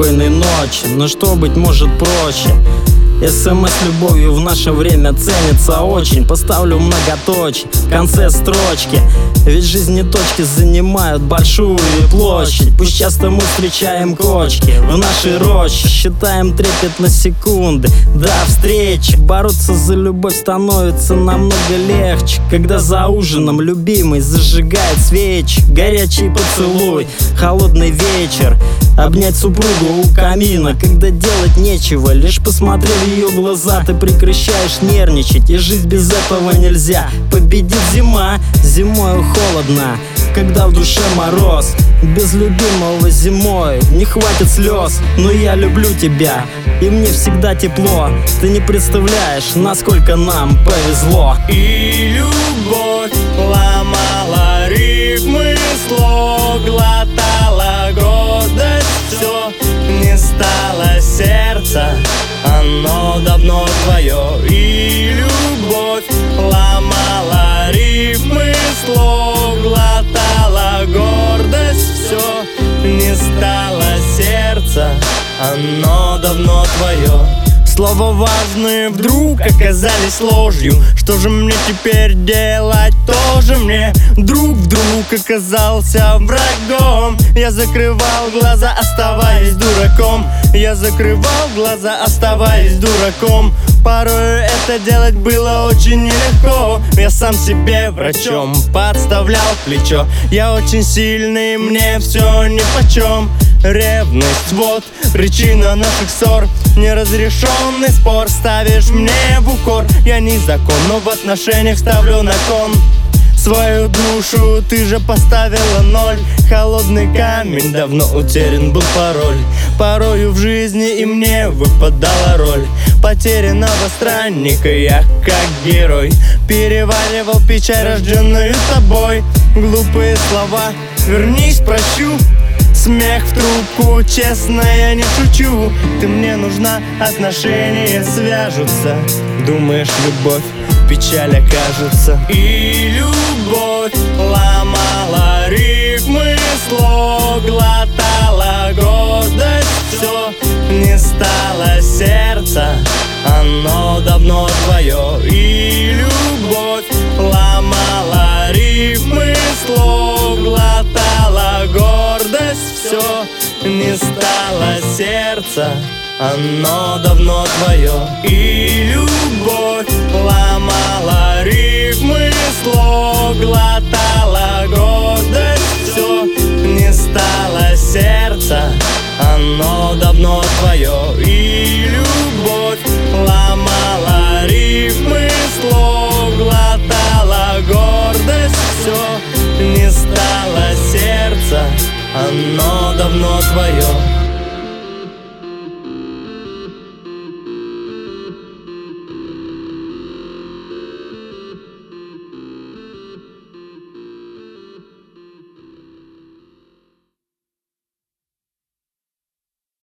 спокойной ночи. Но что, быть может, проще? СМС любовью в наше время ценится очень. Поставлю многоточие в конце строчки, ведь жизни точки занимают большую площадь. Пусть часто мы встречаем кочки в нашей роще, считаем трепет на секунды до встречи. Бороться за любовь становится намного легче, когда за ужином любимый зажигает свечи. Горячий поцелуй, холодный вечер, обнять супругу у камина, когда делать нечего. Лишь посмотрев в ее глаза, ты прекращаешь нервничать, и жить без этого нельзя. Победит зима, зимою холодно, когда в душе мороз. Без любимого зимой не хватит слез, но я люблю тебя, и мне всегда тепло. Ты не представляешь, насколько нам повезло. И любовь ломала рифмы слов, глотала гордость, все не стало сердца, оно давно твое. И любовь ломала рифмы слов, глотала гордость, все не стало сердца, оно давно твое. Слова важные вдруг оказались ложью. Что же мне теперь делать? Тоже мне друг вдруг оказался врагом. Я закрывал глаза, оставаясь дураком. Я закрывал глаза, оставаясь дураком. Порой это делать было очень нелегко. Я сам себе врачом подставлял плечо. Я очень сильный, мне все нипочем. Ревность, вот причина наших ссор. Неразрешенный спор ставишь мне в укор. Я не закон, но в отношениях ставлю на кон свою душу, ты же поставила ноль. Холодный камень, давно утерян был пароль. Порою в жизни и мне выпадала роль потерянного странника. Я как герой переваривал печаль, рожденную тобой. Глупые слова, вернись, прощу. Смех в трубку, честно, я не шучу. Ты мне нужна, отношения свяжутся. Думаешь, любовь, печаль окажется. И любовь ломала рифмы слов, глотала гордость, все не стало сердца, оно давно твое. И любовь ломала рифмы слов, глотала гордость, все не стало сердца, оно давно твое. И любовь ломала рифмы слов, глотала гордость, все не стало сердца, оно давно твое.